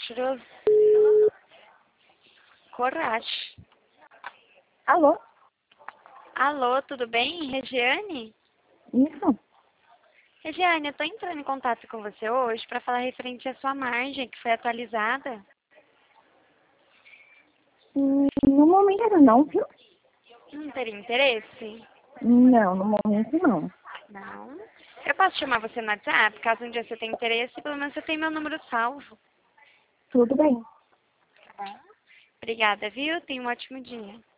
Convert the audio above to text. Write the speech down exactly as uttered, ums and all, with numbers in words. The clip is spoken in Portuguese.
cheiroso. Coragem. Alô? Alô, tudo bem? Regiane? Isso? Regiane, eu tô entrando em contato com você hoje para falar referente à sua margem, que foi atualizada. Hum, No momento não, viu? Não teria interesse? Não, no momento não. Não. Eu posso chamar você no WhatsApp, caso um dia você tenha interesse, pelo menos você tem meu número salvo. Tudo bem. Obrigada, viu? Tenha um ótimo dia.